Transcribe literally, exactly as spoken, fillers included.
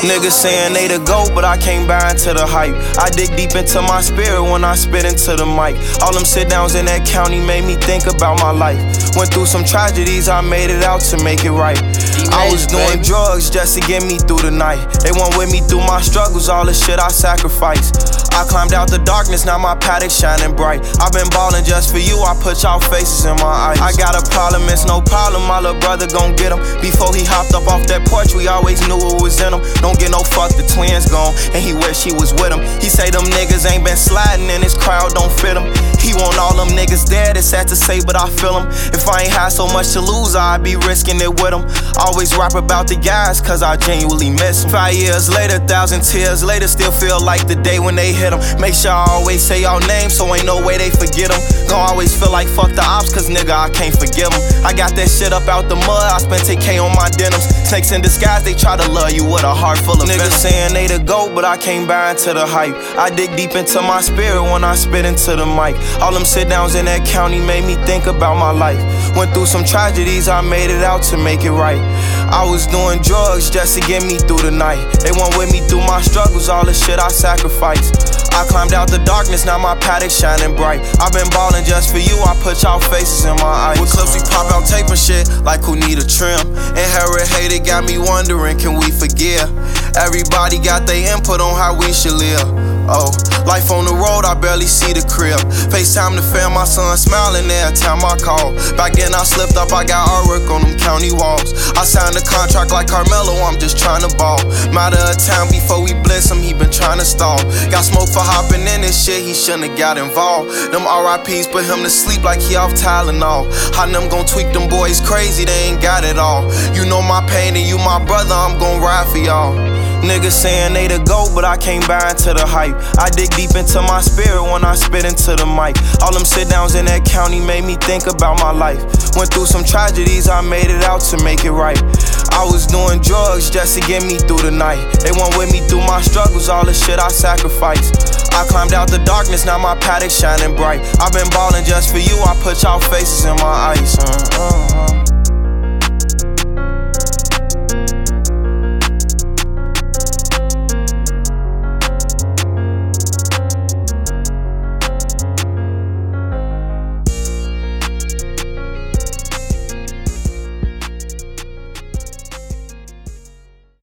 Niggas saying they the GOAT, but I can't buy into the hype. I dig deep into my spirit when I spit into the mic. All them sit downs in that county made me think about my life. Went through some tragedies, I made it out to make it right. I was doing drugs just to get me through the night. They went with me through my struggles, all the shit I sacrificed. I climbed out the darkness, now my paddock shining bright. I've been ballin' just for you, I put y'all faces in my eyes. I got a problem, it's no problem, my little brother gon' get him. Before he hopped up off that porch, we always knew what was in him. Don't get no fuck, the twins gone, and he wish he was with him. He say them niggas ain't been sliding and his crowd don't fit him. He want all them niggas dead, it's sad to say, but I feel him. If I ain't had so much to lose, I'd be risking it with him. Always rap about the guys, cause I genuinely miss him. Five years later, thousand tears later, still feel like the day when they hit him. Make sure I always say y'all names, so ain't no way they forget him. Gon' always feel like fuck the ops, cause nigga, I can't forgive him. I got that shit up out the mud, I spent ten K on my denims. Snakes in disguise, they try to love you with a heart full of niggas venom. Saying they the GOAT, but I can't buy into the hype. I dig deep into my spirit when I spit into the mic. All them sit downs in that county made me think about my life. Went through some tragedies, I made it out to make it right. I was doing drugs just to get me through the night. They went with me through my struggles, all the shit I sacrificed. I climbed out the darkness, now my paddock shining bright. I've been ballin' just for you, I put y'all faces in my eyes. With clips we pop out tape and shit, like who need a trim. Inherit hate, it got me wondering, can we forgive? Everybody got their input on how we should live. Oh, life on the road, I barely see the crib. FaceTime the fam, my son smiling every time I call. Back then I slipped up, I got artwork on them county walls. I signed a contract like Carmelo, I'm just trying to ball. Matter of time before we blitz him, he been trying to stall. Got smoke for hopping in this shit, he shouldn't have got involved. Them R I Ps put him to sleep like he off Tylenol. How them gon' tweak them boys crazy, they ain't got it all. You know my pain and you my brother, I'm gon' ride for y'all. Niggas saying they the GOAT, but I can't buy into the hype. I dig deep into my spirit when I spit into the mic. All them sit downs in that county made me think about my life. Went through some tragedies, I made it out to make it right. I was doing drugs just to get me through the night. They went with me through my struggles, all the shit I sacrificed. I climbed out the darkness, now my paddock shining bright. I've been ballin' just for you, I put y'all faces in my eyes. Uh, uh, uh.